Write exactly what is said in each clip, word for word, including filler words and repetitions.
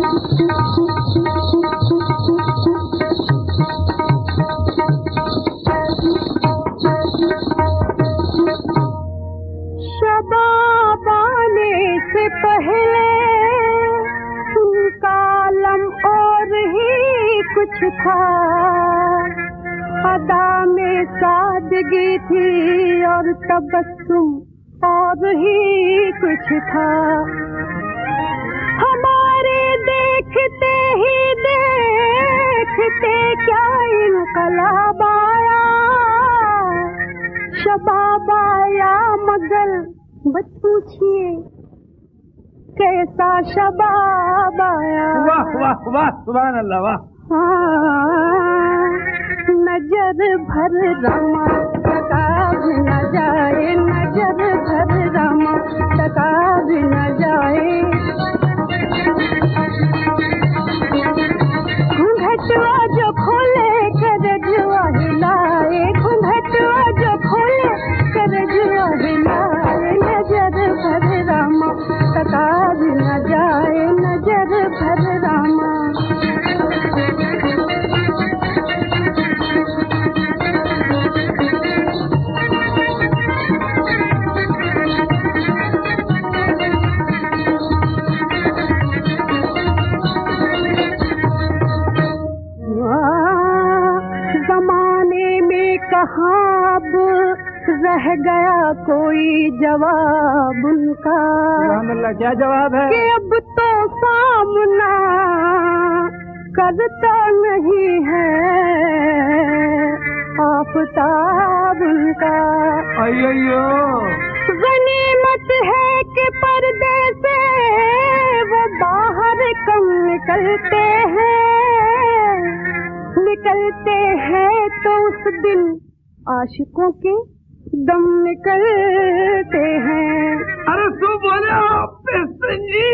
शबाब आने से पहले उनका आलम और ही कुछ था, अदा में सादगी थी और तबस्सुम और ही कुछ था। हमारे देखते ही देखते क्या इनकलाब आया, शबाब आया मगर बस पूछिए कैसा शबाब आया। वाह वाह वाह, सुभान अल्लाह, वाह। हाँ, नजर भर रमा टका भी न जाए, नजर भर रमा टका भी न जाए। घूंघटवा जो खोले करजुआ हिलाए, घूंघटवा जो खोले करजुआ हिलाए, नजर भर रमा टका भी न जाए, नजर भर रमा। कहाँ अब रह गया कोई जवाब उनका, क्या जवाब है? कि अब तो सामना करता नहीं है आफताब उनका। अय्यो, गनीमत है कि पर्दे से वो बाहर कम निकलते हैं, निकलते हैं तो उस दिन आशिकों के दम निकलते हैं। अरे तू बोले आप जी,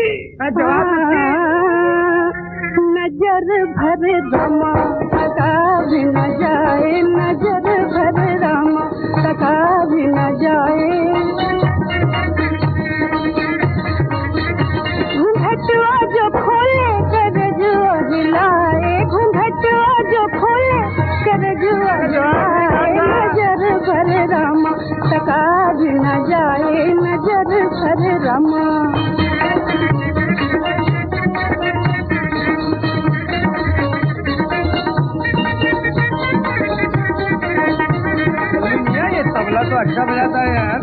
नजर भर रमा टका भी न जाए, नजर भर रमा टका भी न जाए। घूंघटवा जो खोले करजुआ हिलाए, घूंघटवा जो खोले करजुआ हिलाए, नजर भर रमा टका भी न जाए, नजर भर रमा। ये तबला तो अच्छा बजाता है यार।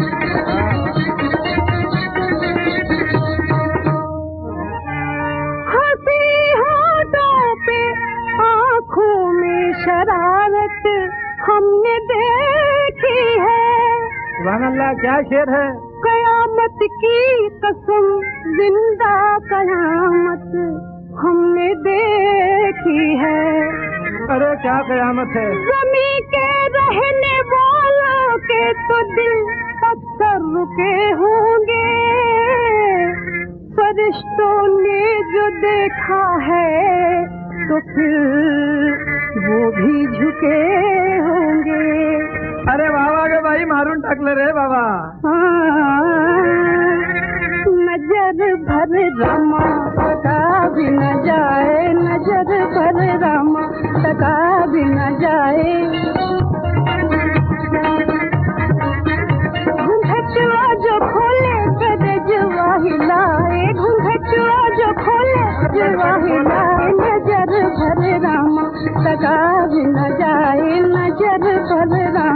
हंसी होठों पे आँखों में शरारत हमने देखी है। सुभान अल्लाह, क्या शेर है। कयामत की कसम जिंदा कयामत हमने देखी है। अरे क्या कयामत है। ज़मीं के रहने वालों के तो दिल पत्थर रुके होंगे, फरिश्तों ने जो देखा है तो फिर वो भी झुके होंगे। अरे बाबा के भाई मारून टाकले रे बाबा। हाँ, नजर भर रमा टका भी न जाए, नजर भर रमा टका भी न जाए। घूंघटवा जो खोले करजुआ हिलाए, घूंघटवा जो खोले करजुआ हिलाए, नजर भर रमा टका भी न जाए, नजर भर रमा।